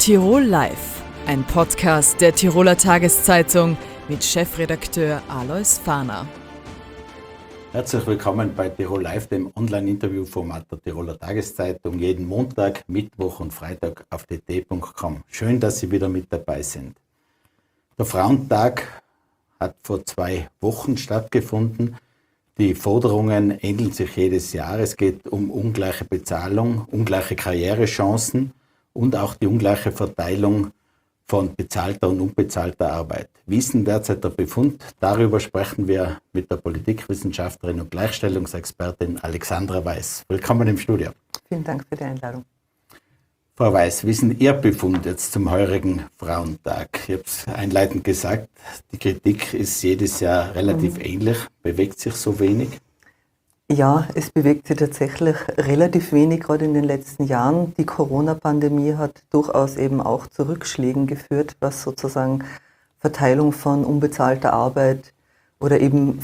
Tirol Live, ein Podcast der Tiroler Tageszeitung mit Chefredakteur Alois Fahner. Herzlich willkommen bei Tirol Live, dem Online-Interview-Format der Tiroler Tageszeitung, jeden Montag, Mittwoch und Freitag auf tt.com. Schön, dass Sie wieder mit dabei sind. Der Frauentag hat vor 2 Wochen stattgefunden. Die Forderungen ähneln sich jedes Jahr. Es geht um ungleiche Bezahlung, ungleiche Karrierechancen und auch die ungleiche Verteilung von bezahlter und unbezahlter Arbeit. Wie ist denn derzeit der Befund? Darüber sprechen wir mit der Politikwissenschaftlerin und Gleichstellungsexpertin Alexandra Weiß. Willkommen im Studio. Vielen Dank für die Einladung. Frau Weiß, wie ist denn Ihr Befund jetzt zum heurigen Frauentag? Ich habe es einleitend gesagt, die Kritik ist jedes Jahr relativ ähnlich. Bewegt sich so wenig? Ja, es bewegt sich tatsächlich relativ wenig, gerade in den letzten Jahren. Die Corona-Pandemie hat durchaus eben auch zu Rückschlägen geführt, was sozusagen Verteilung von unbezahlter Arbeit oder eben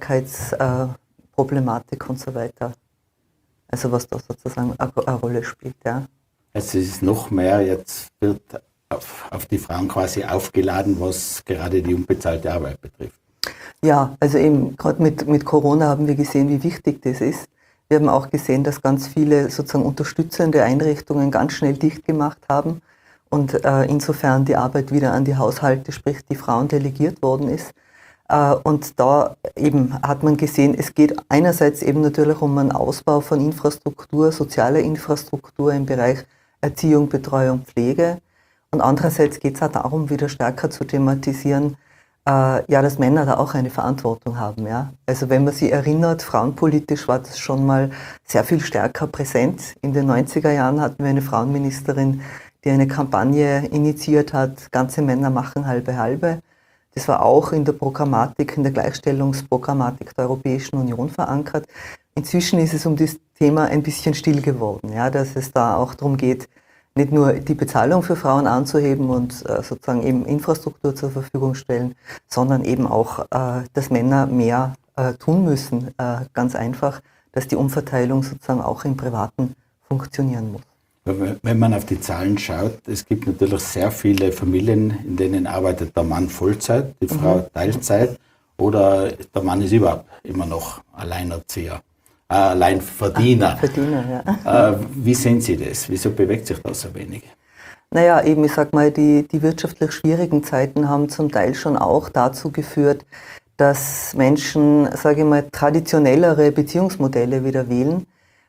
Vereinbarkeitsproblematik und so weiter. Also was da sozusagen eine Rolle spielt, ja. Also es ist noch mehr, jetzt wird auf die Frauen quasi aufgeladen, was gerade die unbezahlte Arbeit betrifft. Ja, also eben gerade mit Corona haben wir gesehen, wie wichtig das ist. Wir haben auch gesehen, dass ganz viele sozusagen unterstützende Einrichtungen ganz schnell dicht gemacht haben und insofern die Arbeit wieder an die Haushalte, sprich die Frauen, delegiert worden ist. Und da eben hat man gesehen, es geht einerseits eben natürlich um einen Ausbau von Infrastruktur, sozialer Infrastruktur im Bereich Erziehung, Betreuung, Pflege. Und andererseits geht es auch darum, wieder stärker zu thematisieren, dass Männer da auch eine Verantwortung haben. Ja? Also wenn man sich erinnert, frauenpolitisch war das schon mal sehr viel stärker präsent. In den 90er Jahren hatten wir eine Frauenministerin, die eine Kampagne initiiert hat, ganze Männer machen halbe halbe. Das war auch in der Programmatik, in der Gleichstellungsprogrammatik der Europäischen Union verankert. Inzwischen ist es um das Thema ein bisschen still geworden, ja? Dass es da auch darum geht, nicht nur die Bezahlung für Frauen anzuheben und sozusagen eben Infrastruktur zur Verfügung stellen, sondern eben auch, dass Männer mehr tun müssen. Ganz einfach, dass die Umverteilung sozusagen auch im Privaten funktionieren muss. Wenn man auf die Zahlen schaut, es gibt natürlich sehr viele Familien, in denen arbeitet der Mann Vollzeit, die Frau Teilzeit oder der Mann ist überhaupt immer noch Alleinerzieher. Alleinverdiener. Verdiener, ja. Wie sehen Sie das? Wieso bewegt sich das so wenig? Naja, eben, ich sag mal, die wirtschaftlich schwierigen Zeiten haben zum Teil schon auch dazu geführt, dass Menschen, sage ich mal, traditionellere Beziehungsmodelle wieder wählen,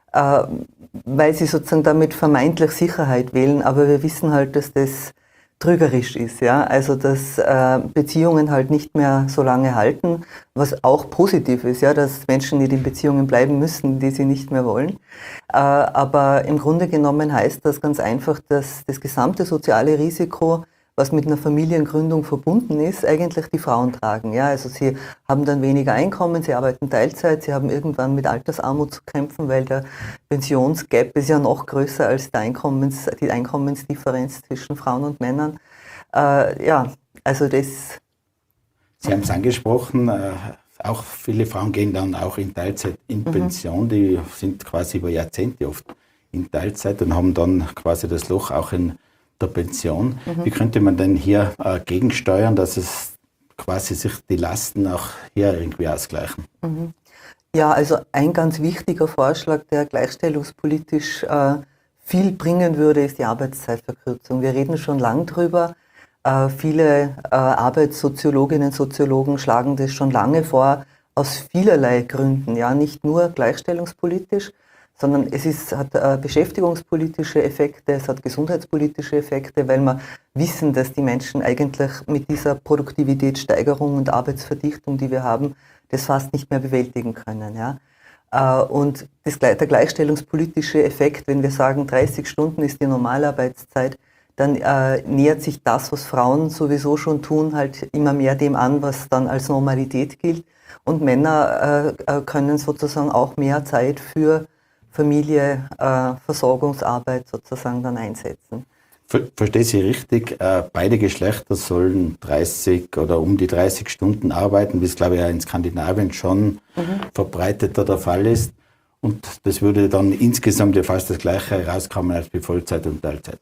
weil sie sozusagen damit vermeintlich Sicherheit wählen, aber wir wissen halt, dass das trügerisch ist, ja, also dass Beziehungen halt nicht mehr so lange halten, was auch positiv ist, ja, dass Menschen nicht in Beziehungen bleiben müssen, die sie nicht mehr wollen. Aber im Grunde genommen heißt das ganz einfach, dass das gesamte soziale Risiko, was mit einer Familiengründung verbunden ist, eigentlich die Frauen tragen. Ja, also sie haben dann weniger Einkommen, sie arbeiten Teilzeit, sie haben irgendwann mit Altersarmut zu kämpfen, weil der Pensionsgap ist ja noch größer als die Einkommensdifferenz zwischen Frauen und Männern. Also das... Sie haben es angesprochen, auch viele Frauen gehen dann auch in Teilzeit in Pension, die sind quasi über Jahrzehnte oft in Teilzeit und haben dann quasi das Loch auch in der Pension. Wie könnte man denn hier gegensteuern, dass es quasi sich die Lasten auch hier irgendwie ausgleichen? Ja, also ein ganz wichtiger Vorschlag, der gleichstellungspolitisch viel bringen würde, ist die Arbeitszeitverkürzung. Wir reden schon lang drüber. Viele Arbeitssoziologinnen und Soziologen schlagen das schon lange vor, aus vielerlei Gründen, ja, nicht nur gleichstellungspolitisch, sondern es hat beschäftigungspolitische Effekte, es hat gesundheitspolitische Effekte, weil wir wissen, dass die Menschen eigentlich mit dieser Produktivitätssteigerung und Arbeitsverdichtung, die wir haben, das fast nicht mehr bewältigen können. Ja? Und der gleichstellungspolitische Effekt, wenn wir sagen, 30 Stunden ist die Normalarbeitszeit, dann nähert sich das, was Frauen sowieso schon tun, halt immer mehr dem an, was dann als Normalität gilt. Und Männer können sozusagen auch mehr Zeit für Familie, Versorgungsarbeit sozusagen dann einsetzen. Verstehe Sie richtig, beide Geschlechter sollen 30 oder um die 30 Stunden arbeiten, wie es glaube ich in Skandinavien schon verbreiteter der Fall ist. Und das würde dann insgesamt ja fast das Gleiche herauskommen als bei Vollzeit und Teilzeit.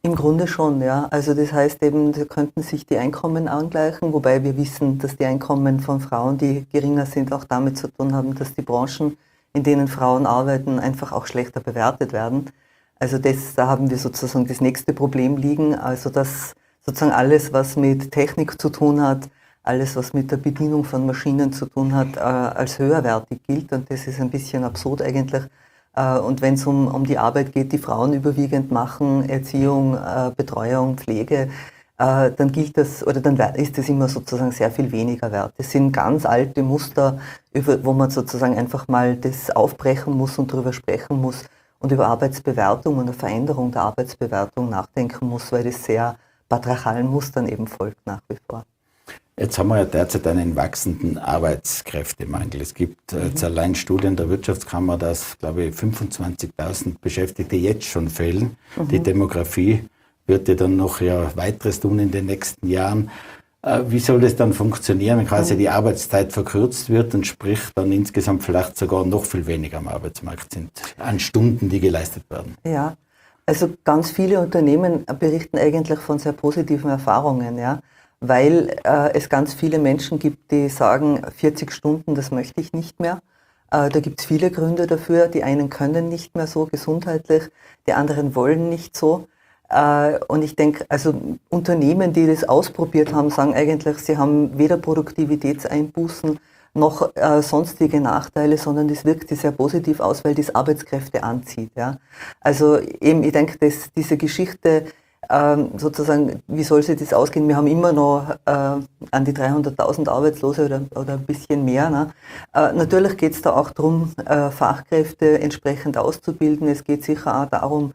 Im Grunde schon, ja. Also das heißt eben, da könnten sich die Einkommen angleichen, wobei wir wissen, dass die Einkommen von Frauen, die geringer sind, auch damit zu tun haben, dass die Branchen, in denen Frauen arbeiten, einfach auch schlechter bewertet werden. Also da haben wir sozusagen das nächste Problem liegen, also dass sozusagen alles, was mit Technik zu tun hat, alles, was mit der Bedienung von Maschinen zu tun hat, als höherwertig gilt, und das ist ein bisschen absurd eigentlich. Und wenn es um die Arbeit geht, die Frauen überwiegend machen, Erziehung, Betreuung, Pflege, dann gilt das, oder dann ist das immer sozusagen sehr viel weniger wert. Das sind ganz alte Muster, wo man sozusagen einfach mal das aufbrechen muss und darüber sprechen muss und über Arbeitsbewertung und eine Veränderung der Arbeitsbewertung nachdenken muss, weil das sehr patriarchalen Mustern eben folgt nach wie vor. Jetzt haben wir ja derzeit einen wachsenden Arbeitskräftemangel. Es gibt jetzt allein Studien der Wirtschaftskammer, dass, glaube ich, 25.000 Beschäftigte jetzt schon fehlen. Die Demografie wird ja dann noch weiteres tun in den nächsten Jahren. Wie soll das dann funktionieren, wenn quasi die Arbeitszeit verkürzt wird und sprich dann insgesamt vielleicht sogar noch viel weniger am Arbeitsmarkt sind, an Stunden, die geleistet werden? Ja, also ganz viele Unternehmen berichten eigentlich von sehr positiven Erfahrungen, ja, weil es ganz viele Menschen gibt, die sagen, 40 Stunden, das möchte ich nicht mehr. Da gibt es viele Gründe dafür. Die einen können nicht mehr so gesundheitlich, die anderen wollen nicht so. Und ich denke, also Unternehmen, die das ausprobiert haben, sagen eigentlich, sie haben weder Produktivitätseinbußen noch sonstige Nachteile, sondern das wirkt sich sehr positiv aus, weil das Arbeitskräfte anzieht. Ja. Also eben, ich denke, dass diese Geschichte sozusagen, wie soll sich das ausgehen? Wir haben immer noch an die 300.000 Arbeitslose oder ein bisschen mehr. Ne? Natürlich geht es da auch darum, Fachkräfte entsprechend auszubilden. Es geht sicher auch darum,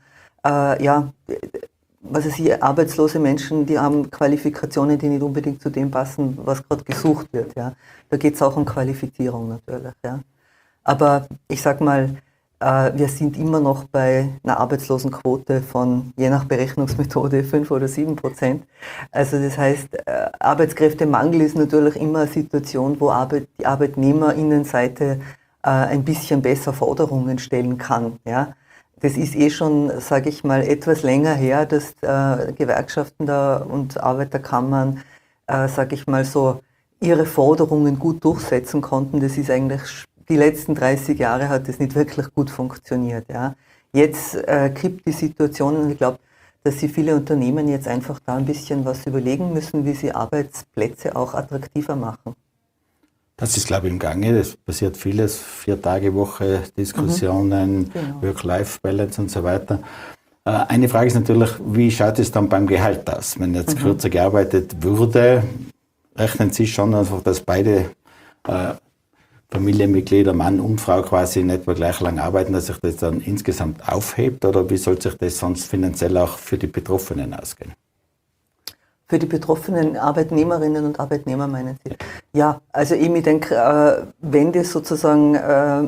arbeitslose Menschen, die haben Qualifikationen, die nicht unbedingt zu dem passen, was gerade gesucht wird. Ja. Da geht es auch um Qualifizierung natürlich. Ja. Aber ich sag mal, wir sind immer noch bei einer Arbeitslosenquote von, je nach Berechnungsmethode, 5 oder 7%. Also das heißt, Arbeitskräftemangel ist natürlich immer eine Situation, wo die Arbeitnehmerinnenseite ein bisschen besser Forderungen stellen kann. Ja. Das ist schon, sage ich mal, etwas länger her, dass Gewerkschaften da und Arbeiterkammern, sage ich mal so, ihre Forderungen gut durchsetzen konnten. Das ist eigentlich, die letzten 30 Jahre hat das nicht wirklich gut funktioniert. Ja. Jetzt kippt die Situation, und ich glaube, dass sich viele Unternehmen jetzt einfach da ein bisschen was überlegen müssen, wie sie Arbeitsplätze auch attraktiver machen. Das ist, glaube ich, im Gange. Es passiert vieles, 4-Tage-Woche, Diskussionen, genau. Work-Life-Balance und so weiter. Eine Frage ist natürlich, wie schaut es dann beim Gehalt aus? Wenn jetzt kürzer gearbeitet würde, rechnen Sie schon einfach, dass beide Familienmitglieder, Mann und Frau, quasi in etwa gleich lang arbeiten, dass sich das dann insgesamt aufhebt? Oder wie soll sich das sonst finanziell auch für die Betroffenen ausgehen? Für die betroffenen Arbeitnehmerinnen und Arbeitnehmer, meinen Sie? Ja, also ich denke, wenn das sozusagen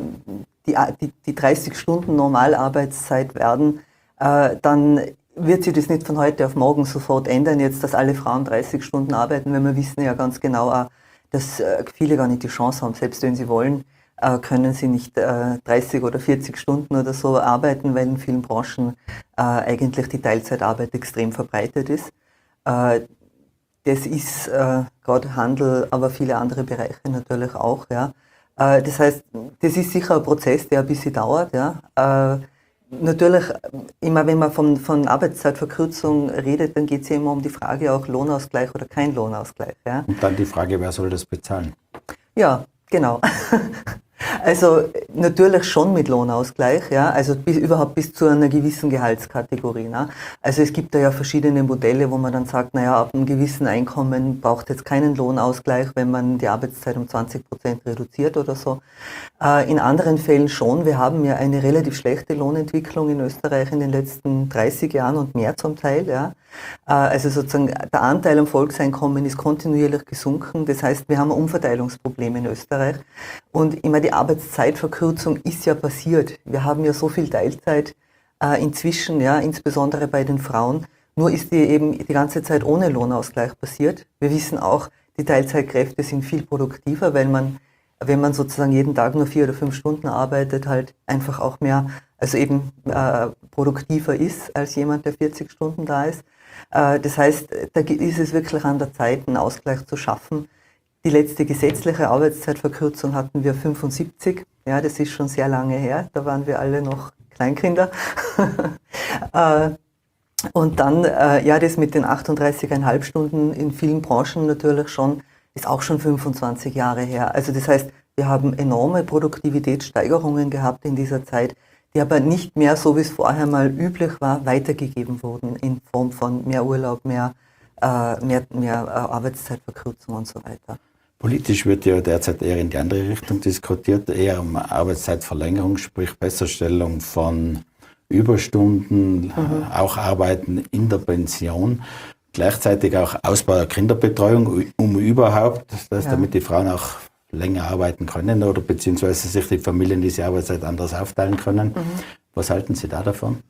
die 30 Stunden Normalarbeitszeit werden, dann wird sich das nicht von heute auf morgen sofort ändern, jetzt, dass alle Frauen 30 Stunden arbeiten, weil wir wissen ja ganz genau auch, dass viele gar nicht die Chance haben, selbst wenn sie wollen, können sie nicht 30 oder 40 Stunden oder so arbeiten, weil in vielen Branchen eigentlich die Teilzeitarbeit extrem verbreitet ist. Das ist gerade Handel, aber viele andere Bereiche natürlich auch. Ja. Das heißt, das ist sicher ein Prozess, der ein bisschen dauert. Ja. Natürlich, immer wenn man von Arbeitszeitverkürzung redet, dann geht es ja immer um die Frage auch Lohnausgleich oder kein Lohnausgleich. Ja. Und dann die Frage, wer soll das bezahlen? Ja, genau. Also natürlich schon mit Lohnausgleich, ja, also überhaupt bis zu einer gewissen Gehaltskategorie. Ne? Also es gibt da ja verschiedene Modelle, wo man dann sagt, naja, ab einem gewissen Einkommen braucht jetzt keinen Lohnausgleich, wenn man die Arbeitszeit um 20% reduziert oder so. In anderen Fällen schon. Wir haben ja eine relativ schlechte Lohnentwicklung in Österreich in den letzten 30 Jahren und mehr zum Teil. Ja. Also sozusagen der Anteil am Volkseinkommen ist kontinuierlich gesunken. Das heißt, wir haben ein Umverteilungsproblem in Österreich. Und immer die Arbeitszeitverkürzung ist ja passiert. Wir haben ja so viel Teilzeit inzwischen, ja, insbesondere bei den Frauen. Nur ist die eben die ganze Zeit ohne Lohnausgleich passiert. Wir wissen auch, die Teilzeitkräfte sind viel produktiver, weil man wenn man sozusagen jeden Tag nur 4 oder 5 Stunden arbeitet, halt einfach auch mehr, also eben produktiver ist als jemand, der 40 Stunden da ist. Das heißt, da ist es wirklich an der Zeit, einen Ausgleich zu schaffen. Die letzte gesetzliche Arbeitszeitverkürzung hatten wir 75. Ja, das ist schon sehr lange her. Da waren wir alle noch Kleinkinder. Und dann, ja, das mit den 38,5 Stunden in vielen Branchen natürlich schon, ist auch schon 25 Jahre her. Also das heißt, wir haben enorme Produktivitätssteigerungen gehabt in dieser Zeit, die aber nicht mehr, so wie es vorher mal üblich war, weitergegeben wurden in Form von mehr Urlaub, mehr Arbeitszeitverkürzung und so weiter. Politisch wird ja derzeit eher in die andere Richtung diskutiert, eher um Arbeitszeitverlängerung, sprich Besserstellung von Überstunden, auch Arbeiten in der Pension, gleichzeitig auch Ausbau der Kinderbetreuung, um überhaupt, damit die Frauen auch länger arbeiten können oder beziehungsweise sich die Familien diese Arbeitszeit anders aufteilen können. Was halten Sie da davon?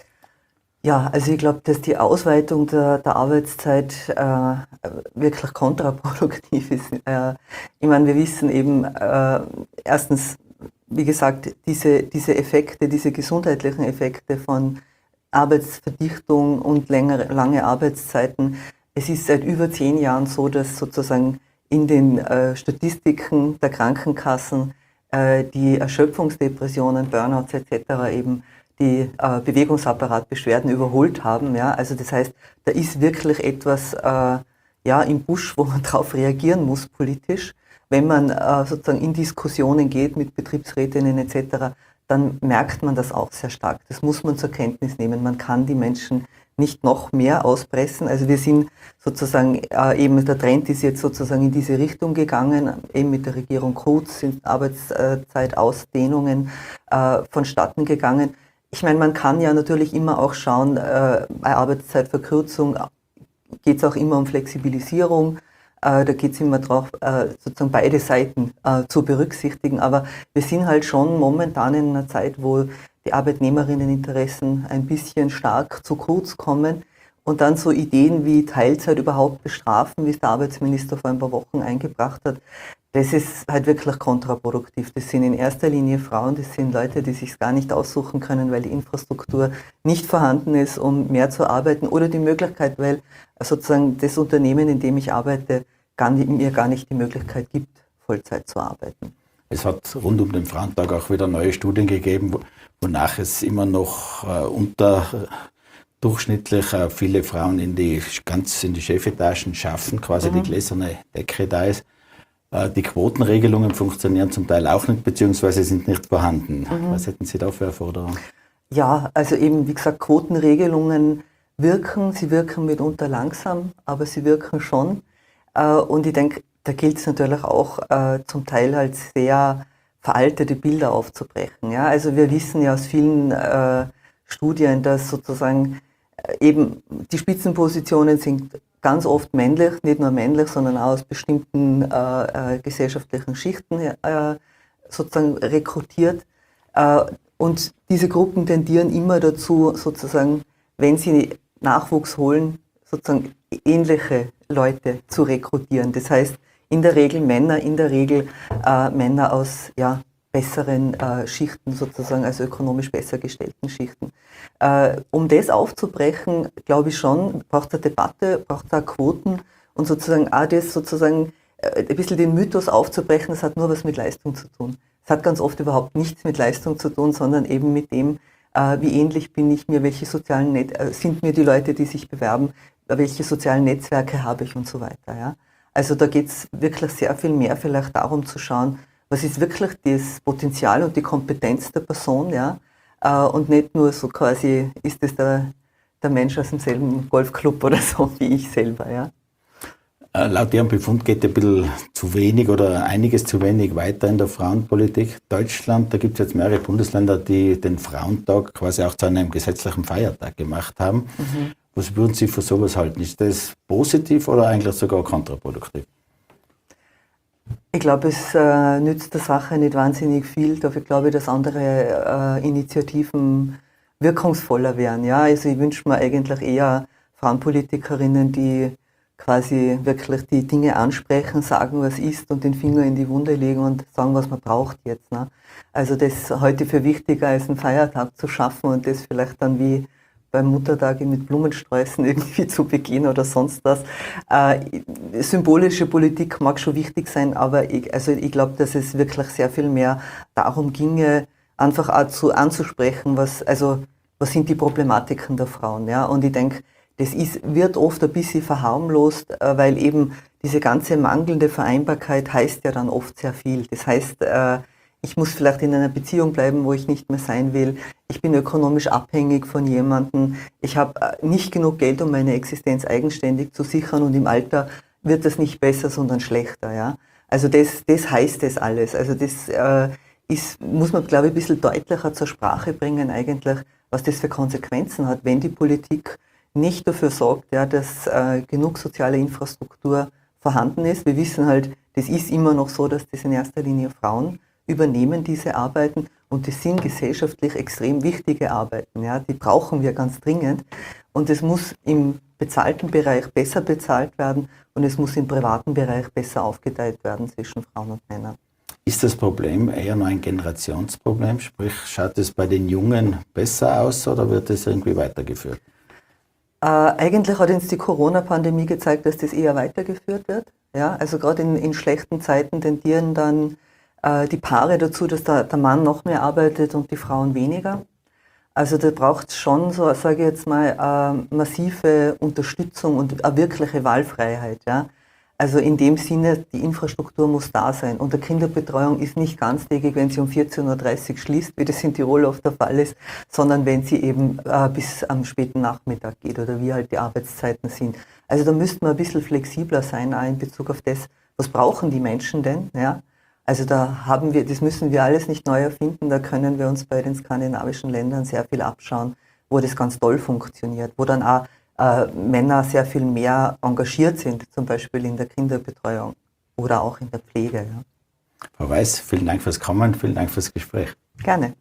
Ja, also ich glaube, dass die Ausweitung der Arbeitszeit wirklich kontraproduktiv ist. Ich meine, wir wissen eben erstens, wie gesagt, diese Effekte, diese gesundheitlichen Effekte von Arbeitsverdichtung und lange Arbeitszeiten. Es ist seit über 10 Jahren so, dass sozusagen in den Statistiken der Krankenkassen die Erschöpfungsdepressionen, Burnouts etc. eben die Bewegungsapparatbeschwerden überholt haben. Ja? Also das heißt, da ist wirklich etwas im Busch, wo man darauf reagieren muss politisch. Wenn man sozusagen in Diskussionen geht mit Betriebsrätinnen etc., dann merkt man das auch sehr stark. Das muss man zur Kenntnis nehmen. Man kann die Menschen nicht noch mehr auspressen. Also wir sind sozusagen, eben der Trend ist jetzt sozusagen in diese Richtung gegangen, eben mit der Regierung Kurz sind Arbeitszeitausdehnungen vonstatten gegangen. Ich meine, man kann ja natürlich immer auch schauen, bei Arbeitszeitverkürzung geht es auch immer um Flexibilisierung. Da geht es immer darauf, sozusagen beide Seiten zu berücksichtigen. Aber wir sind halt schon momentan in einer Zeit, wo die Arbeitnehmerinneninteressen ein bisschen stark zu kurz kommen. Und dann so Ideen wie Teilzeit überhaupt bestrafen, wie es der Arbeitsminister vor ein paar Wochen eingebracht hat, das ist halt wirklich kontraproduktiv. Das sind in erster Linie Frauen, das sind Leute, die sich gar nicht aussuchen können, weil die Infrastruktur nicht vorhanden ist, um mehr zu arbeiten, oder die Möglichkeit, weil sozusagen das Unternehmen, in dem ich arbeite, mir gar nicht die Möglichkeit gibt, Vollzeit zu arbeiten. Es hat rund um den Frauentag auch wieder neue Studien gegeben, wonach es immer noch unterdurchschnittlich viele Frauen in die Chefetagen schaffen, quasi die gläserne Decke da ist. Die Quotenregelungen funktionieren zum Teil auch nicht, beziehungsweise sind nicht vorhanden. Was hätten Sie da für eine Forderung? Ja, also eben, wie gesagt, Quotenregelungen wirken. Sie wirken mitunter langsam, aber sie wirken schon. Und ich denke, da gilt es natürlich auch zum Teil halt sehr veraltete Bilder aufzubrechen. Ja? Also wir wissen ja aus vielen Studien, dass sozusagen eben die Spitzenpositionen sind ganz oft männlich, nicht nur männlich, sondern auch aus bestimmten gesellschaftlichen Schichten sozusagen rekrutiert. Und diese Gruppen tendieren immer dazu, sozusagen, wenn sie Nachwuchs holen, sozusagen ähnliche Leute zu rekrutieren. Das heißt, in der Regel Männer, Männer aus besseren Schichten sozusagen, also ökonomisch besser gestellten Schichten. Um das aufzubrechen, glaube ich schon, braucht es eine Debatte, braucht es auch Quoten und sozusagen auch das sozusagen ein bisschen den Mythos aufzubrechen, das hat nur was mit Leistung zu tun. Es hat ganz oft überhaupt nichts mit Leistung zu tun, sondern eben mit dem, wie ähnlich bin ich mir, welche sozialen sind mir die Leute, die sich bewerben, welche sozialen Netzwerke habe ich und so weiter. Ja? Also da geht es wirklich sehr viel mehr vielleicht darum zu schauen, was ist wirklich das Potenzial und die Kompetenz der Person, ja? Und nicht nur so quasi, ist das der Mensch aus demselben Golfclub oder so wie ich selber. Ja? Laut Ihrem Befund geht ein bisschen zu wenig oder einiges zu wenig weiter in der Frauenpolitik. Deutschland, da gibt es jetzt mehrere Bundesländer, die den Frauentag quasi auch zu einem gesetzlichen Feiertag gemacht haben. Was würden Sie für sowas halten? Ist das positiv oder eigentlich sogar kontraproduktiv? Ich glaube, es nützt der Sache nicht wahnsinnig viel. Dafür glaube ich, dass andere Initiativen wirkungsvoller wären. Ja? Also ich wünsche mir eigentlich eher Frauenpolitikerinnen, die quasi wirklich die Dinge ansprechen, sagen, was ist und den Finger in die Wunde legen und sagen, was man braucht jetzt. Ne? Also das heute für wichtiger als einen Feiertag zu schaffen und das vielleicht dann wie beim Muttertag mit Blumensträußen irgendwie zu begehen oder sonst was. Symbolische Politik mag schon wichtig sein, aber ich glaube, dass es wirklich sehr viel mehr darum ginge, einfach auch anzusprechen, was sind die Problematiken der Frauen. Ja? Und ich denke, wird oft ein bisschen verharmlost, weil eben diese ganze mangelnde Vereinbarkeit heißt ja dann oft sehr viel. Das heißt, ich muss vielleicht in einer Beziehung bleiben, wo ich nicht mehr sein will. Ich bin ökonomisch abhängig von jemandem. Ich habe nicht genug Geld, um meine Existenz eigenständig zu sichern und im Alter wird das nicht besser, sondern schlechter. Ja? Also das heißt das alles. Also das muss man, glaube ich, ein bisschen deutlicher zur Sprache bringen eigentlich, was das für Konsequenzen hat, wenn die Politik nicht dafür sorgt, ja, dass genug soziale Infrastruktur vorhanden ist. Wir wissen halt, das ist immer noch so, dass das in erster Linie Frauen übernehmen, diese Arbeiten, und das sind gesellschaftlich extrem wichtige Arbeiten. Ja, die brauchen wir ganz dringend und es muss im bezahlten Bereich besser bezahlt werden und es muss im privaten Bereich besser aufgeteilt werden zwischen Frauen und Männern. Ist das Problem eher nur ein Generationsproblem? Sprich, schaut es bei den Jungen besser aus oder wird es irgendwie weitergeführt? Eigentlich hat uns die Corona-Pandemie gezeigt, dass das eher weitergeführt wird. Ja, also gerade in schlechten Zeiten tendieren dann die Paare dazu, dass der Mann noch mehr arbeitet und die Frauen weniger. Also da braucht es schon, so sage ich jetzt mal, massive Unterstützung und eine wirkliche Wahlfreiheit. Ja. Also in dem Sinne, die Infrastruktur muss da sein. Und der Kinderbetreuung ist nicht ganztägig, wenn sie um 14.30 Uhr schließt, wie das in Tirol oft der Fall ist, sondern wenn sie eben bis am späten Nachmittag geht oder wie halt die Arbeitszeiten sind. Also da müssten wir ein bisschen flexibler sein, auch in Bezug auf das, was brauchen die Menschen denn, ja. Also das müssen wir alles nicht neu erfinden, da können wir uns bei den skandinavischen Ländern sehr viel abschauen, wo das ganz toll funktioniert, wo dann auch Männer sehr viel mehr engagiert sind, zum Beispiel in der Kinderbetreuung oder auch in der Pflege. Ja. Frau Weiß, vielen Dank fürs Kommen, vielen Dank fürs Gespräch. Gerne.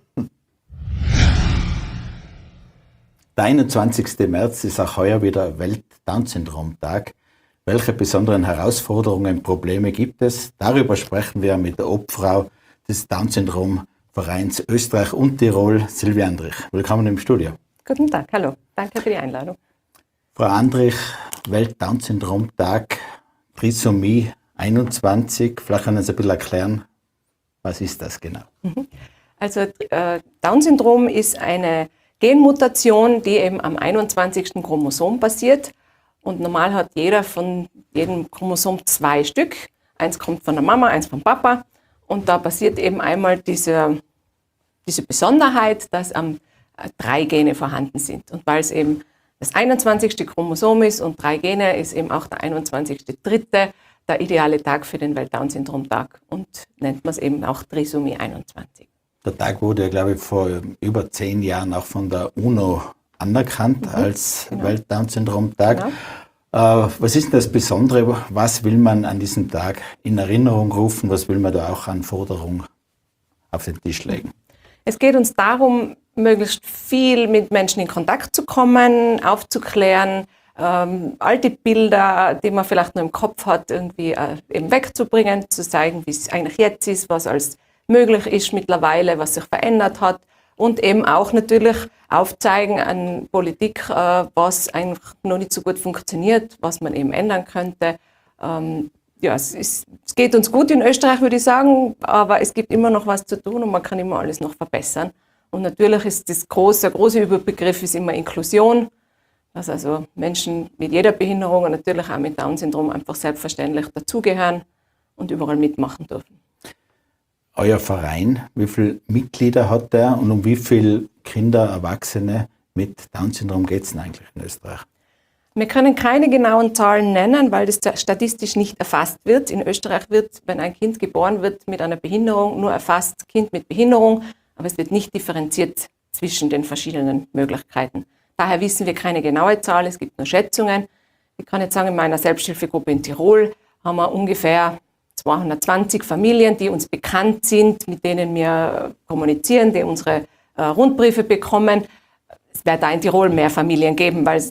Der 21. März ist auch heuer wieder Welt-Down-Syndrom-Tag. Welche besonderen Herausforderungen, Probleme gibt es? Darüber sprechen wir mit der Obfrau des Down-Syndrom-Vereins Österreich und Tirol, Silvia Andrich. Willkommen im Studio. Guten Tag, hallo. Danke für die Einladung. Frau Andrich, Welt-Down-Syndrom-Tag, Trisomie 21. Vielleicht können Sie ein bisschen erklären, was ist das genau? Also Down-Syndrom ist eine Genmutation, die eben am 21. Chromosom basiert. Und normal hat jeder von jedem Chromosom 2 Stück. Eins kommt von der Mama, eins vom Papa. Und da passiert eben einmal diese Besonderheit, dass 3 Gene vorhanden sind. Und weil es eben das 21. Chromosom ist und 3 Gene, ist eben auch der 21.3. der ideale Tag für den Welt-Down-Syndrom-Tag. Und nennt man es eben auch Trisomie 21. Der Tag wurde ja, glaube ich, vor über 10 Jahren auch von der UNO anerkannt als Welt-Down-Syndrom-Tag. Genau. Was ist denn das Besondere? Was will man an diesem Tag in Erinnerung rufen? Was will man da auch an Forderungen auf den Tisch legen? Es geht uns darum, möglichst viel mit Menschen in Kontakt zu kommen, aufzuklären, alte Bilder, die man vielleicht nur im Kopf hat, irgendwie eben wegzubringen, zu zeigen, wie es eigentlich jetzt ist, was alles möglich ist mittlerweile, was sich verändert hat. Und eben auch natürlich aufzeigen an Politik, was einfach noch nicht so gut funktioniert, was man eben ändern könnte. Es geht uns gut in Österreich, würde ich sagen, aber es gibt immer noch was zu tun und man kann immer alles noch verbessern. Und natürlich ist der große Überbegriff ist immer Inklusion, dass also Menschen mit jeder Behinderung und natürlich auch mit Down-Syndrom einfach selbstverständlich dazugehören und überall mitmachen dürfen. Euer Verein, wie viele Mitglieder hat der und um wie viele Kinder, Erwachsene mit Down-Syndrom geht es denn eigentlich in Österreich? Wir können keine genauen Zahlen nennen, weil das statistisch nicht erfasst wird. In Österreich wird, wenn ein Kind geboren wird mit einer Behinderung, nur erfasst Kind mit Behinderung, aber es wird nicht differenziert zwischen den verschiedenen Möglichkeiten. Daher wissen wir keine genaue Zahl, es gibt nur Schätzungen. Ich kann jetzt sagen, in meiner Selbsthilfegruppe in Tirol haben wir ungefähr 220 Familien, die uns bekannt sind, mit denen wir kommunizieren, die unsere Rundbriefe bekommen. Es wird da in Tirol mehr Familien geben, weil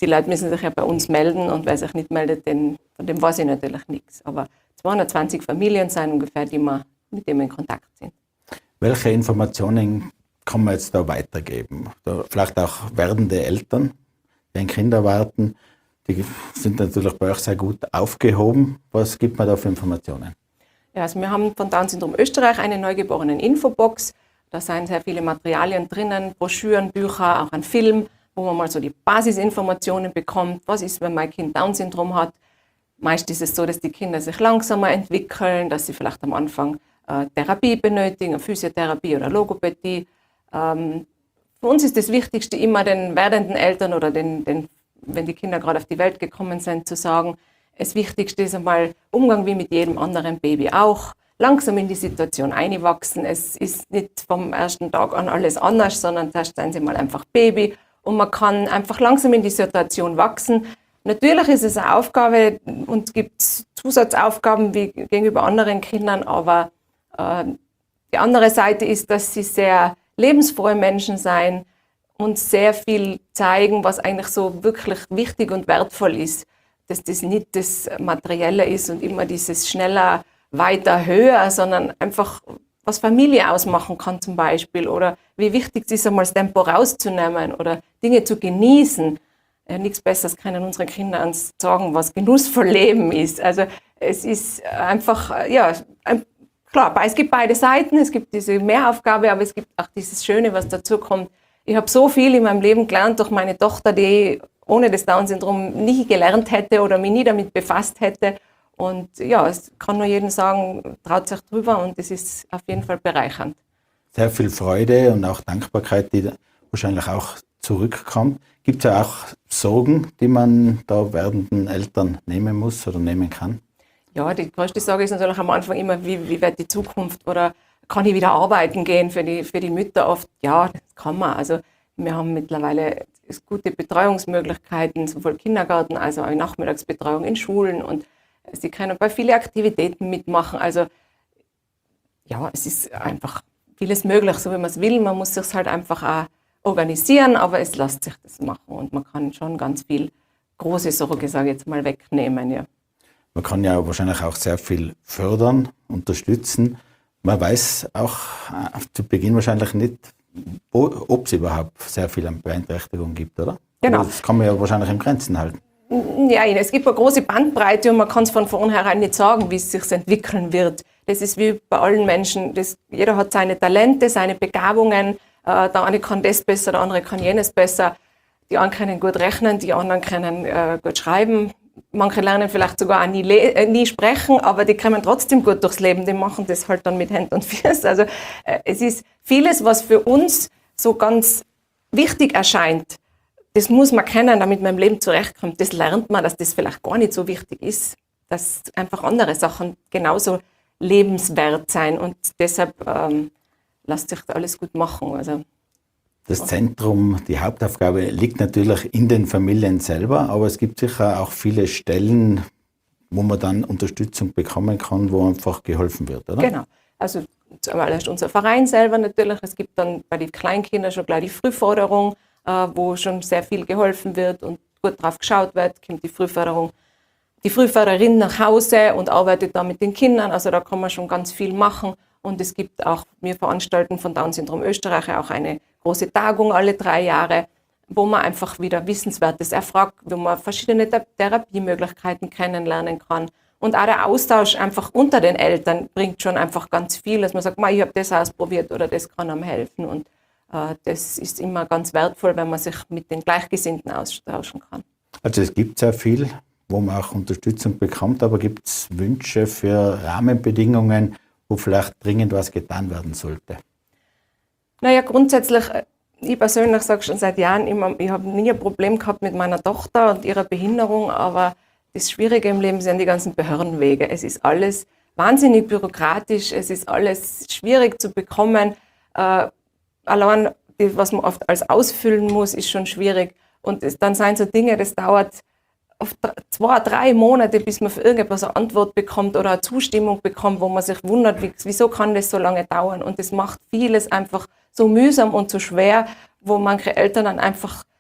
die Leute müssen sich ja bei uns melden und wer sich nicht meldet, von dem weiß ich natürlich nichts. Aber 220 Familien sind ungefähr, mit denen wir in Kontakt sind. Welche Informationen kann man jetzt da weitergeben? Vielleicht auch werdende Eltern, die ein Kind erwarten, die sind natürlich bei euch sehr gut aufgehoben. Was gibt man da für Informationen? Ja, also wir haben von Down Syndrom Österreich eine Neugeborenen-Infobox. Da sind sehr viele Materialien drinnen, Broschüren, Bücher, auch ein Film, wo man mal so die Basisinformationen bekommt. Was ist, wenn mein Kind Down-Syndrom hat? Meist ist es so, dass die Kinder sich langsamer entwickeln, dass sie vielleicht am Anfang Therapie benötigen, Physiotherapie oder Logopädie. Für uns ist das Wichtigste immer den werdenden Eltern oder wenn die Kinder gerade auf die Welt gekommen sind, zu sagen, das Wichtigste ist einmal Umgang wie mit jedem anderen Baby auch. Langsam in die Situation einwachsen. Es ist nicht vom ersten Tag an alles anders, sondern zuerst seien sie mal einfach Baby und man kann einfach langsam in die Situation wachsen. Natürlich ist es eine Aufgabe und es gibt Zusatzaufgaben wie gegenüber anderen Kindern, aber die andere Seite ist, dass sie sehr lebensfrohe Menschen sein und sehr viel zeigen, was eigentlich so wirklich wichtig und wertvoll ist. Dass das nicht das Materielle ist und immer dieses schneller, weiter, höher, sondern einfach, was Familie ausmachen kann zum Beispiel oder wie wichtig es ist, einmal das Tempo rauszunehmen oder Dinge zu genießen. Nichts Besseres können unsere Kinder uns sagen, was genussvoll Leben ist. Also es ist einfach, klar, es gibt beide Seiten, es gibt diese Mehraufgabe, aber es gibt auch dieses Schöne, was dazu kommt. Ich habe so viel in meinem Leben gelernt durch meine Tochter, die ohne das Down-Syndrom nie gelernt hätte oder mich nie damit befasst hätte. Und ja, es kann nur jedem sagen, traut sich drüber und es ist auf jeden Fall bereichernd. Sehr viel Freude und auch Dankbarkeit, die wahrscheinlich auch zurückkommt. Gibt es ja auch Sorgen, die man da werdenden Eltern nehmen muss oder nehmen kann? Ja, die größte Sorge ist natürlich am Anfang immer, wie wird die Zukunft oder kann ich wieder arbeiten gehen für die Mütter oft? Ja, das kann man. Also wir haben mittlerweile gute Betreuungsmöglichkeiten, sowohl Kindergarten als auch Nachmittagsbetreuung in Schulen und sie können bei vielen Aktivitäten mitmachen. Also ja, es ist einfach vieles möglich, so wie man es will. Man muss sich halt einfach auch organisieren, aber es lässt sich das machen und man kann schon ganz viel große Sorge, sage ich jetzt mal, wegnehmen. Ja. Man kann ja wahrscheinlich auch sehr viel fördern, unterstützen. Man weiß auch zu Beginn wahrscheinlich nicht, ob es überhaupt sehr viel an Beeinträchtigung gibt, oder? Genau. Aber das kann man ja wahrscheinlich im Grenzen halten. Ja, es gibt eine große Bandbreite und man kann es von vornherein nicht sagen, wie es sich entwickeln wird. Das ist wie bei allen Menschen. Jeder hat seine Talente, seine Begabungen. Der eine kann das besser, der andere kann jenes besser. Die einen können gut rechnen, die anderen können gut schreiben. Manche lernen vielleicht sogar auch nie sprechen, aber die kommen trotzdem gut durchs Leben. Die machen das halt dann mit Händen und Füßen. Also es ist vieles, was für uns so ganz wichtig erscheint. Das muss man kennen, damit man im Leben zurechtkommt. Das lernt man, dass das vielleicht gar nicht so wichtig ist. Dass einfach andere Sachen genauso lebenswert sein. Und deshalb lässt sich da alles gut machen. Also, das Zentrum, die Hauptaufgabe liegt natürlich in den Familien selber, aber es gibt sicher auch viele Stellen, wo man dann Unterstützung bekommen kann, wo einfach geholfen wird, oder? Genau. Also zuallererst unser Verein selber natürlich. Es gibt dann bei den Kleinkindern schon gleich die Frühförderung, wo schon sehr viel geholfen wird und gut drauf geschaut wird, kommt die Frühförderin nach Hause und arbeitet da mit den Kindern. Also da kann man schon ganz viel machen. Und es gibt auch, wir veranstalten von Down Syndrom Österreich auch eine große Tagung alle 3 Jahre, wo man einfach wieder Wissenswertes erfragt, wo man verschiedene Therapiemöglichkeiten kennenlernen kann. Und auch der Austausch einfach unter den Eltern bringt schon einfach ganz viel, dass man sagt, ich habe das ausprobiert oder das kann einem helfen. Und das ist immer ganz wertvoll, wenn man sich mit den Gleichgesinnten austauschen kann. Also es gibt sehr viel, wo man auch Unterstützung bekommt, aber gibt es Wünsche für Rahmenbedingungen, wo vielleicht dringend was getan werden sollte? Naja, grundsätzlich, ich persönlich sage schon seit Jahren immer, ich habe nie ein Problem gehabt mit meiner Tochter und ihrer Behinderung, aber das Schwierige im Leben sind die ganzen Behördenwege. Es ist alles wahnsinnig bürokratisch, es ist alles schwierig zu bekommen. Allein, was man oft als ausfüllen muss, ist schon schwierig. Und dann sind so Dinge, das dauert oft 2, 3 Monate, bis man für irgendetwas eine Antwort bekommt oder eine Zustimmung bekommt, wo man sich wundert, wieso kann das so lange dauern. Und das macht vieles einfach so mühsam und so schwer, wo manche Eltern dann einfach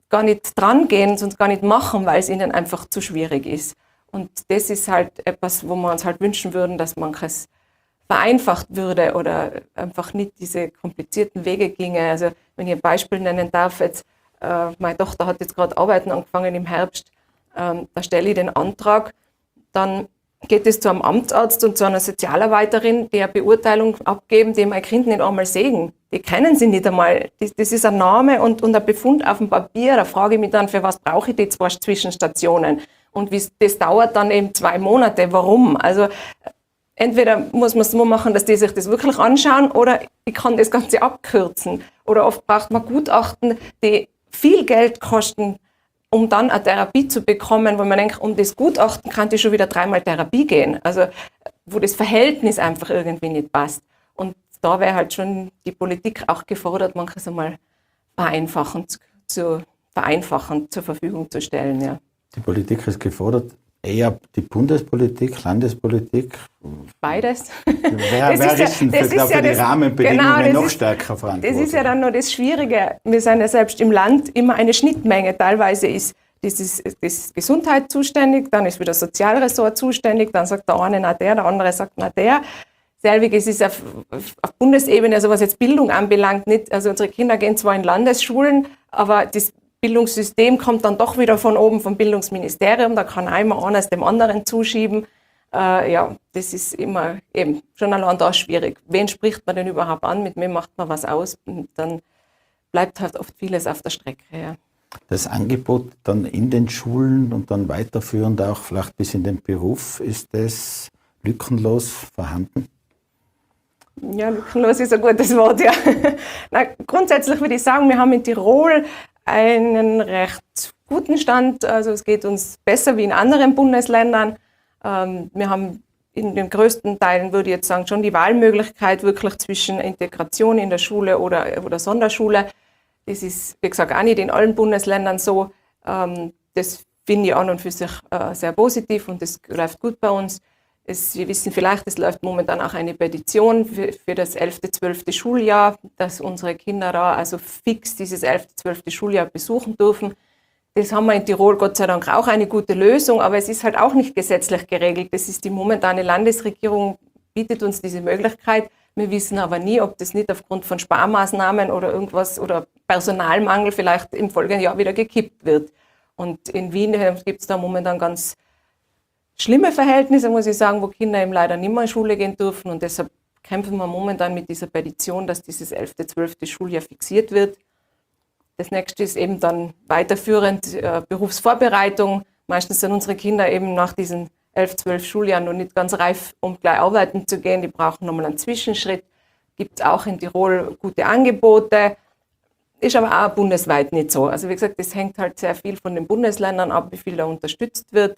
gar nicht dran gehen, sonst gar nicht machen, weil es ihnen einfach zu schwierig ist. Und das ist halt etwas, wo wir uns halt wünschen würden, dass manches vereinfacht würde oder einfach nicht diese komplizierten Wege ginge. Also wenn ich ein Beispiel nennen darf, jetzt, meine Tochter hat jetzt gerade Arbeiten angefangen im Herbst, da stelle ich den Antrag, dann geht es zu einem Amtsarzt und zu einer Sozialarbeiterin, die eine Beurteilung abgeben, die mein Kind nicht einmal sehen. Die kennen sie nicht einmal. Das ist ein Name und ein Befund auf dem Papier. Da frage ich mich dann, für was brauche ich die 2 Zwischenstationen? Und das dauert dann eben 2 Monate. Warum? Also entweder muss man es so machen, dass die sich das wirklich anschauen, oder ich kann das Ganze abkürzen. Oder oft braucht man Gutachten, die viel Geld kosten, um dann eine Therapie zu bekommen, wo man denkt, um das Gutachten kann ich schon wieder 3-mal Therapie gehen. Also wo das Verhältnis einfach irgendwie nicht passt. Und da wäre halt schon die Politik auch gefordert, manches einmal vereinfachend zur Verfügung zu stellen. Ja. Die Politik ist gefordert, eher die Bundespolitik, Landespolitik? Beides. Wer ist denn für die Rahmenbedingungen noch stärker verantwortlich? Das ist ja dann noch das Schwierige. Wir sind ja selbst im Land immer eine Schnittmenge. Teilweise ist das Gesundheit zuständig, dann ist wieder das Sozialressort zuständig, dann sagt der eine na der andere sagt na der. Selbiges ist auf Bundesebene, also was jetzt Bildung anbelangt, nicht. Also unsere Kinder gehen zwar in Landesschulen, aber das Bildungssystem kommt dann doch wieder von oben vom Bildungsministerium, da kann einmal eines dem anderen zuschieben. Ja, das ist immer eben schon allein da schwierig. Wen spricht man denn überhaupt an, mit wem macht man was aus? Und dann bleibt halt oft vieles auf der Strecke. Ja. Das Angebot dann in den Schulen und dann weiterführend auch vielleicht bis in den Beruf, ist das lückenlos vorhanden? Ja, lückenlos ist ein gutes Wort, ja. Na, grundsätzlich würde ich sagen, wir haben in Tirol einen recht guten Stand. Also es geht uns besser wie in anderen Bundesländern. Wir haben in den größten Teilen, würde ich jetzt sagen, schon die Wahlmöglichkeit wirklich zwischen Integration in der Schule oder Sonderschule. Das ist, wie gesagt, auch nicht in allen Bundesländern so. Das finde ich an und für sich sehr positiv und das läuft gut bei uns. Sie wissen vielleicht, es läuft momentan auch eine Petition für das 11., 12. Schuljahr, dass unsere Kinder da also fix dieses 11., 12. Schuljahr besuchen dürfen. Das haben wir in Tirol Gott sei Dank auch eine gute Lösung, aber es ist halt auch nicht gesetzlich geregelt. Das ist die momentane Landesregierung, bietet uns diese Möglichkeit. Wir wissen aber nie, ob das nicht aufgrund von Sparmaßnahmen oder irgendwas oder Personalmangel vielleicht im folgenden Jahr wieder gekippt wird. Und in Wien gibt es da momentan ganz schlimme Verhältnisse, muss ich sagen, wo Kinder eben leider nicht mehr in Schule gehen dürfen. Und deshalb kämpfen wir momentan mit dieser Petition, dass dieses 11., 12. Schuljahr fixiert wird. Das nächste ist eben dann weiterführend Berufsvorbereitung. Meistens sind unsere Kinder eben nach diesen 11, 12 Schuljahren noch nicht ganz reif, um gleich arbeiten zu gehen. Die brauchen nochmal einen Zwischenschritt. Gibt es auch in Tirol gute Angebote. Ist aber auch bundesweit nicht so. Also wie gesagt, das hängt halt sehr viel von den Bundesländern ab, wie viel da unterstützt wird.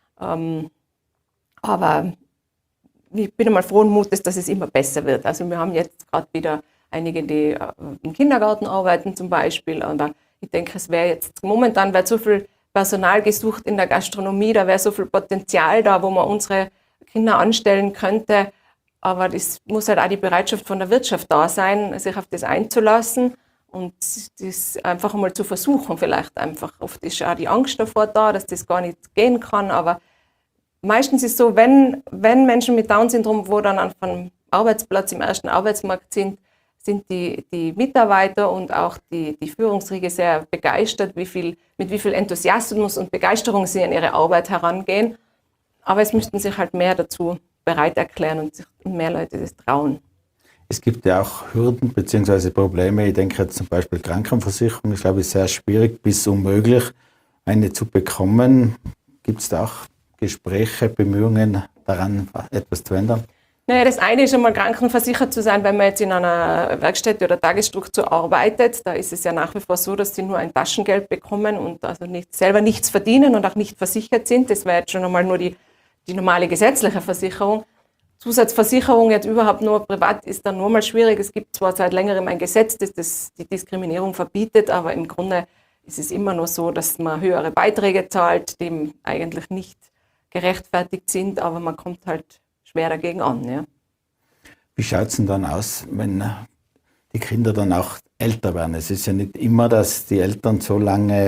Aber ich bin einmal frohen Mutes, dass es immer besser wird. Also wir haben jetzt gerade wieder einige, die im Kindergarten arbeiten zum Beispiel. Aber ich denke, es wäre jetzt momentan wird so viel Personal gesucht in der Gastronomie, da wäre so viel Potenzial da, wo man unsere Kinder anstellen könnte. Aber das muss halt auch die Bereitschaft von der Wirtschaft da sein, sich auf das einzulassen und das einfach einmal zu versuchen vielleicht einfach. Oft ist auch die Angst davor da, dass das gar nicht gehen kann, aber meistens ist es so, wenn Menschen mit Down-Syndrom, wo dann vom Arbeitsplatz im ersten Arbeitsmarkt sind die Mitarbeiter und auch die Führungsriege sehr begeistert, mit wie viel Enthusiasmus und Begeisterung sie an ihre Arbeit herangehen. Aber es müssten sich halt mehr dazu bereit erklären und sich mehr Leute das trauen. Es gibt ja auch Hürden bzw. Probleme. Ich denke jetzt zum Beispiel Krankenversicherung. Ich glaube, es ist sehr schwierig bis unmöglich, eine zu bekommen. Gibt es da auch Gespräche, Bemühungen daran, etwas zu ändern? Naja, das eine ist einmal krankenversichert zu sein, wenn man jetzt in einer Werkstätte oder Tagesstruktur arbeitet. Da ist es ja nach wie vor so, dass sie nur ein Taschengeld bekommen und also selber nichts verdienen und auch nicht versichert sind. Das wäre jetzt schon einmal nur die normale gesetzliche Versicherung. Zusatzversicherung jetzt überhaupt nur privat ist dann nur mal schwierig. Es gibt zwar seit längerem ein Gesetz, das die Diskriminierung verbietet, aber im Grunde ist es immer nur so, dass man höhere Beiträge zahlt, die eigentlich nicht gerechtfertigt sind, aber man kommt halt schwer dagegen an. Ja. Wie schaut es denn dann aus, wenn die Kinder dann auch älter werden? Es ist ja nicht immer, dass die Eltern so lange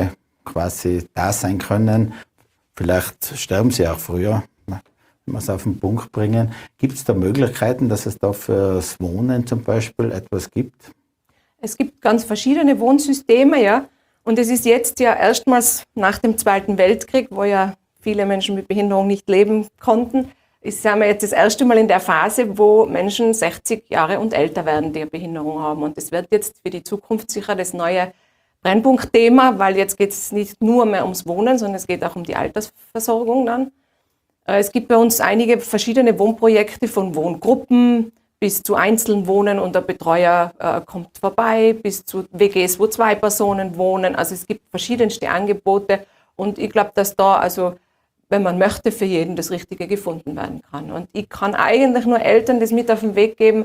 quasi da sein können. Vielleicht sterben sie auch früher, wenn wir es auf den Punkt bringen. Gibt es da Möglichkeiten, dass es da fürs Wohnen zum Beispiel etwas gibt? Es gibt ganz verschiedene Wohnsysteme, ja. Und es ist jetzt ja erstmals nach dem Zweiten Weltkrieg, wo ja viele Menschen mit Behinderung nicht leben konnten, sind wir jetzt das erste Mal in der Phase, wo Menschen 60 Jahre und älter werden, die eine Behinderung haben. Und das wird jetzt für die Zukunft sicher das neue Brennpunktthema, weil jetzt geht es nicht nur mehr ums Wohnen, sondern es geht auch um die Altersversorgung dann. Es gibt bei uns einige verschiedene Wohnprojekte von Wohngruppen bis zu Einzelwohnen und der Betreuer kommt vorbei, bis zu WGs, wo 2 Personen wohnen. Also es gibt verschiedenste Angebote und ich glaube, dass da, also wenn man möchte, für jeden das Richtige gefunden werden kann. Und ich kann eigentlich nur Eltern das mit auf den Weg geben,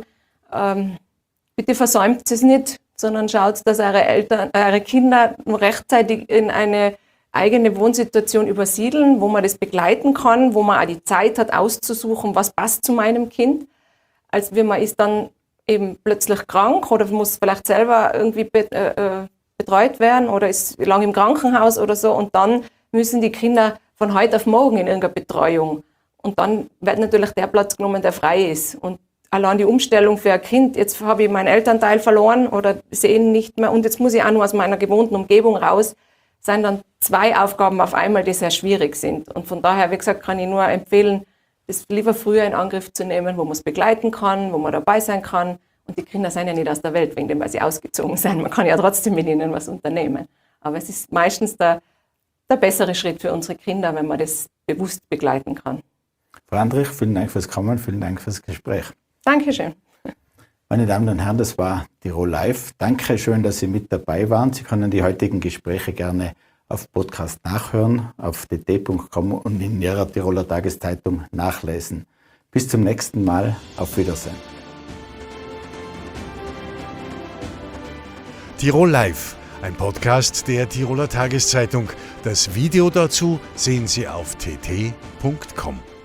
bitte versäumt es nicht, sondern schaut, dass eure Kinder nur rechtzeitig in eine eigene Wohnsituation übersiedeln, wo man das begleiten kann, wo man auch die Zeit hat, auszusuchen, was passt zu meinem Kind. Als wenn man ist dann eben plötzlich krank oder muss vielleicht selber irgendwie betreut werden oder ist lange im Krankenhaus oder so und dann müssen die Kinder von heute auf morgen in irgendeiner Betreuung. Und dann wird natürlich der Platz genommen, der frei ist. Und allein die Umstellung für ein Kind, jetzt habe ich meinen Elternteil verloren oder sehe ihn nicht mehr und jetzt muss ich auch nur aus meiner gewohnten Umgebung raus, sind dann 2 Aufgaben auf einmal, die sehr schwierig sind. Und von daher, wie gesagt, kann ich nur empfehlen, das lieber früher in Angriff zu nehmen, wo man es begleiten kann, wo man dabei sein kann. Und die Kinder sind ja nicht aus der Welt, wegen dem, weil sie ausgezogen sind. Man kann ja trotzdem mit ihnen was unternehmen. Aber es ist meistens der bessere Schritt für unsere Kinder, wenn man das bewusst begleiten kann. Frau Andrich, vielen Dank fürs Kommen, vielen Dank fürs Gespräch. Dankeschön. Meine Damen und Herren, das war Tirol Live. Danke schön, dass Sie mit dabei waren. Sie können die heutigen Gespräche gerne auf Podcast nachhören, auf tt.com und in Ihrer Tiroler Tageszeitung nachlesen. Bis zum nächsten Mal. Auf Wiedersehen. Tirol Live, ein Podcast der Tiroler Tageszeitung. Das Video dazu sehen Sie auf tt.com.